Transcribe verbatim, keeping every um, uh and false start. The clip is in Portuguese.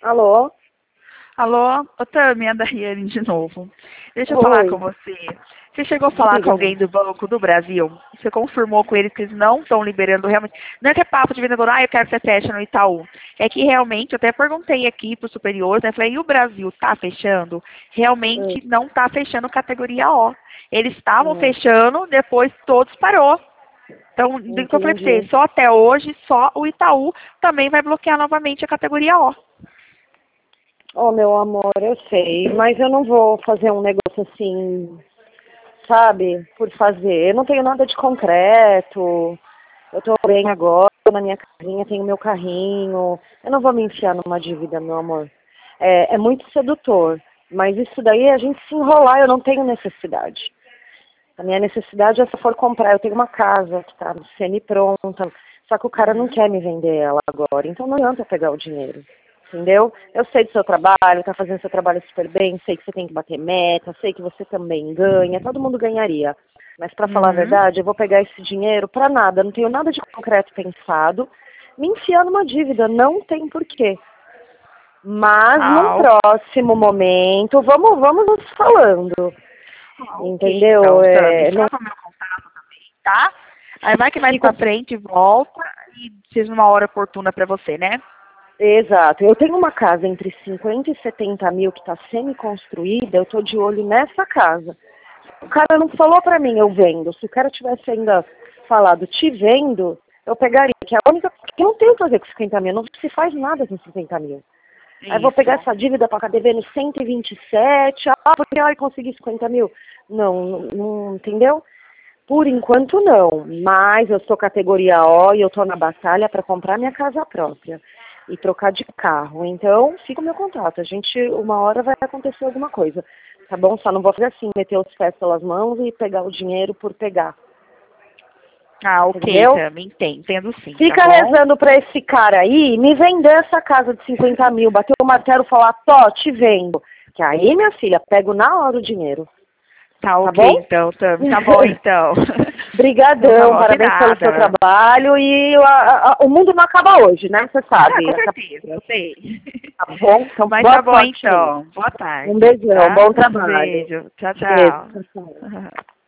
Alô? Alô, ô Tami, é a Daiane de novo. Deixa eu falar com Oi. você. Você chegou a falar com Diga. alguém do Banco do Brasil? Você confirmou com eles que eles não estão liberando realmente? Não é que é papo de vendedor, ah, eu quero que você feche no Itaú. É que realmente, eu até perguntei aqui para os superiores, né? Falei, e o Brasil está fechando? Hum, Realmente não está fechando categoria O. Eles estavam hum, fechando, depois todos parou. Então, do que eu falei para você, entendi. só até hoje, só o Itaú também vai bloquear novamente a categoria O. Oh, meu amor, eu sei, mas eu não vou fazer um negócio assim, sabe, por fazer. Eu não tenho nada de concreto. Eu tô bem agora, na minha casinha, tenho meu carrinho. Eu não vou me enfiar numa dívida, meu amor. É, é muito sedutor, mas isso daí a gente se enrolar, eu não tenho necessidade. A minha necessidade é se eu for comprar. Eu tenho uma casa que está semi-pronta, só que o cara não Uhum. quer me vender ela agora, então não adianta eu pegar o dinheiro, entendeu? Eu sei do seu trabalho, tá fazendo seu trabalho super bem, sei que você tem que bater meta, sei que você também ganha, todo mundo ganharia. Mas para falar a Uhum. verdade, eu vou pegar esse dinheiro para nada, não tenho nada de concreto pensado, me enfiar numa dívida, não tem porquê. Mas num Ah, próximo momento, vamos, vamos nos falando, Ah, ok, entendeu? então, Tami, É, não salva meu contato também, tá? Aí vai que mais fico pra frente volta e seja uma hora oportuna pra você, né? Exato. Eu tenho uma casa entre cinquenta e setenta mil que está semi-construída, eu estou de olho nessa casa. O cara não falou para mim, eu vendo. Se o cara tivesse ainda falado, te vendo, eu pegaria. Que é a única que eu não tenho o que fazer com cinquenta mil, não se faz nada com cinquenta mil. Aí vou pegar Isso. essa dívida para ficar devendo cento e vinte e sete, ah, porque ai, consegui cinquenta mil. Não, não, não, entendeu? Por enquanto não, mas eu sou categoria O e eu estou na batalha para comprar minha casa própria e trocar de carro. Então, fica o meu contato. A gente, uma hora vai acontecer alguma coisa, tá bom? Só não vou fazer assim, meter os pés pelas mãos e pegar o dinheiro por pegar, Ah, ok, entendeu? Tami, entendo, entendo sim, tá Fica bom? rezando para esse cara aí me vender essa casa de cinquenta mil, bater o martelo e falar, Tó, te vendo. Que aí, minha filha, pego na hora o dinheiro, Tá tá ok, bom? então, Tami, tá bom, então. Então tá Brigadão, bom, de parabéns pelo seu nada. trabalho e a- a- o mundo não acaba hoje, né? Você Ah, com sabe. Acaba- certeza, eu sei. Tá bom? Então, Mas boa tá bom, sorte aí. então. Boa Um tarde, beijão, tá? bom trabalho. Beijo. Tchau, Beijo. tchau. Tchau, tchau.